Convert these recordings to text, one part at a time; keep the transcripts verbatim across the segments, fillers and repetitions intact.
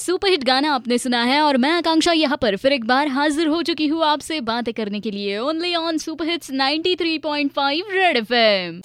Superhit गाना आपने सुना है और मैं आकांक्षा यहाँ पर फिर एक बार हाजिर हो चुकी हूँ आपसे बातें करने के लिए only on superhits ninety three point five red FM.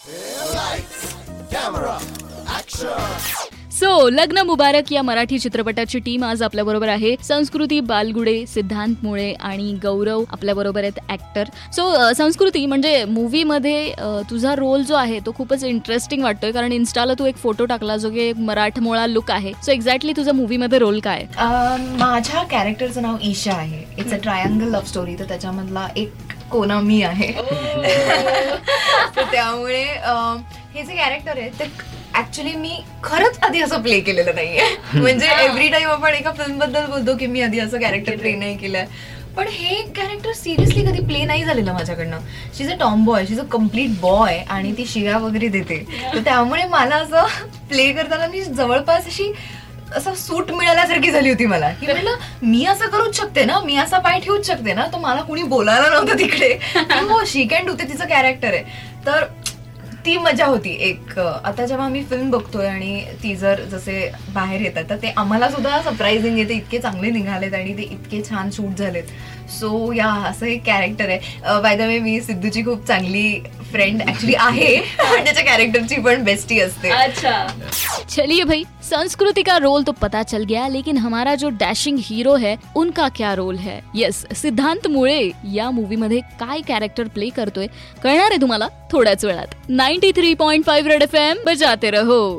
So so, लग्न मुबारक या मराठी चित्रपटाची टीम आज आपल्या बरोबर आहे. संस्कृती बालगुडे, सिद्धांत मुळे आणि गौरव आपल्या बरोबर आहेत ऍक्टर. सो so, संस्कृती म्हणजे मूवी मध्ये तुझा रोल जो आहे तो खूपच इंटरेस्टिंग वाटतोय, कारण इन्स्टाला तू एक फोटो टाकला जो की मराठमोळा लुक आहे. सो एक्झॅक्टली तुझा मूवी मध्ये रोल काय? माझ्या कॅरेक्टरचं नाव ईशा आहे. It's a triangle love story. तर त्याच्यामधला एक कोना मी आहे. तर त्यामुळे हे जे कॅरेक्टर आहे ते ऍक्च्युली मी खरंच आधी असं प्ले केलेलं नाहीये. म्हणजे एव्हरी टाइम आपण एका फिल्म बद्दल बोलतो की मी आधी असं कॅरेक्टर प्ले नाही केलंय, पण हे कॅरेक्टर सिरियसली कधी प्ले नाही झालेलं माझ्याकडनं. She is a tomboy, she is a complete boy आणि ती शिव्या वगैरे देते. तर त्यामुळे मला असं प्ले करताना मी जवळपास अशी असं सूट मिळाल्यासारखी झाली होती मला, की म्हटलं मी असं करूच शकते ना, मी असा पाय ठेवूच शकते ना. तर मला कुणी बोलायला नव्हतं तिकडे. हो, शी कॅन डू, ते तिचं कॅरेक्टर आहे. तर ती मजा होती एक. आता जेव्हा आम्ही फिल्म बघतोय आणि ती जर जसे बाहेर येतात तर ते आम्हाला सुद्धा सरप्राइझिंग आहे. ते इतके चांगले निघालेत आणि ते इतके छान शूट झालेत. सो या असं एक कॅरेक्टर आहे. बाय द वे मी सिद्धूची खूप चांगली फ्रेंड ऍक्च्युली आहे. त्याच्या कॅरेक्टरची पण बेस्टी असते. अच्छा, चलिए भाई, संस्कृति का रोल तो पता चल गया, लेकिन हमारा जो डैशिंग हीरो है उनका क्या रोल है? यस, सिद्धांत मुळे या मूवी मध्ये काय कॅरेक्टर प्ले करतोय कळणार आहे तुम्हाला थोड्याच वेळात. Ninety three point five red FM बजाते रहो.